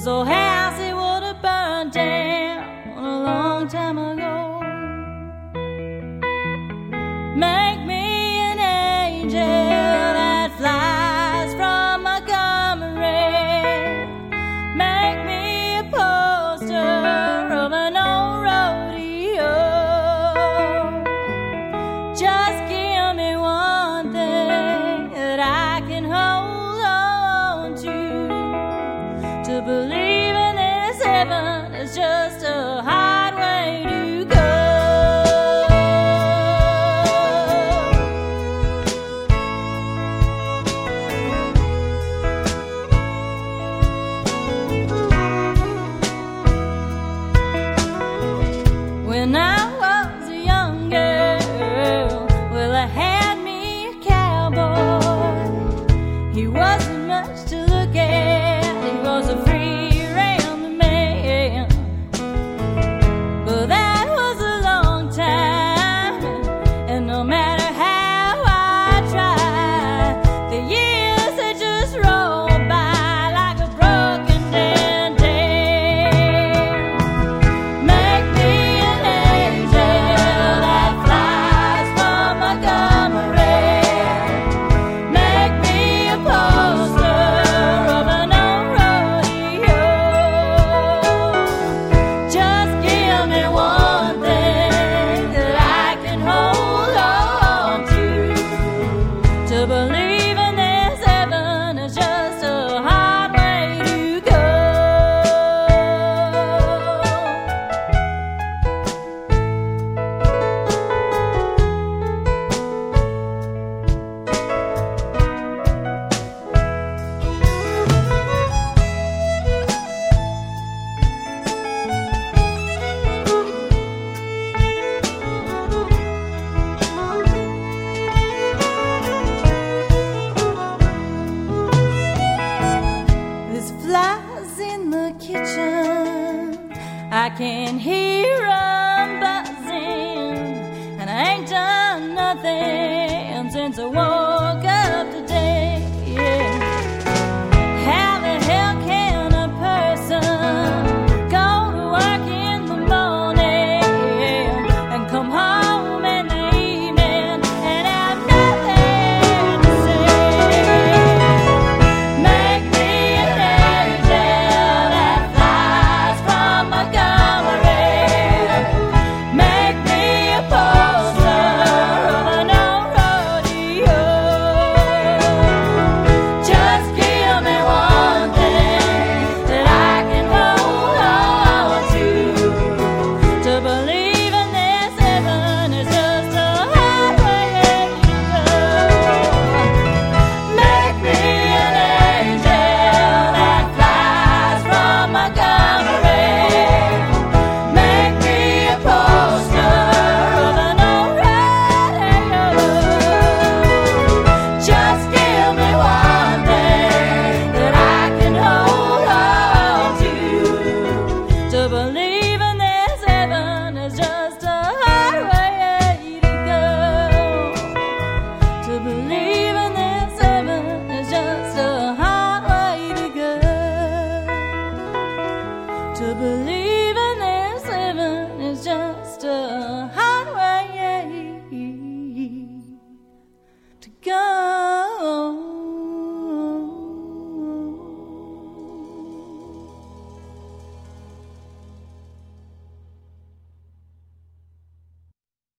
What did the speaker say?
old house, it would have burned down a long time ago. Make me an angel that flies from Montgomery. Make me a poster of an old rodeo. Just give me one thing that I can hold on to believe in this heaven is just a hard way to go. When I was a young girl, well, I had me a cowboy. He wasn't much to look at, he was a free-range man. But that was a long time, and no matter how I tried, the years they just rolled by like a broken down dam. Make me an angel that flies from Montgomery. Make me a poster of an old rodeo. Just give me one thing that I can hold on to believe in this heaven is just a hard way to go. There's flies in the kitchen, I can hear 'em buzzing, and I ain't done nothing since I woke up today. Yeah. How the hell can a person go to work in the morning and come home in the evening and have nothing to say? Make me an angel that flies from Montgomery. Make me a poster of an old rodeo. Just give me one thing that I can hold on to believe in this heaven is just a highway to go. Make me an angel that flies from Montgomery. Make me a poster of an old rodeo. Just give me one thing that I can hold on to believe in this heaven is just a hard way to go. To believe in this heaven is just a hard way to go. To believe in this heaven is just a hard way to go.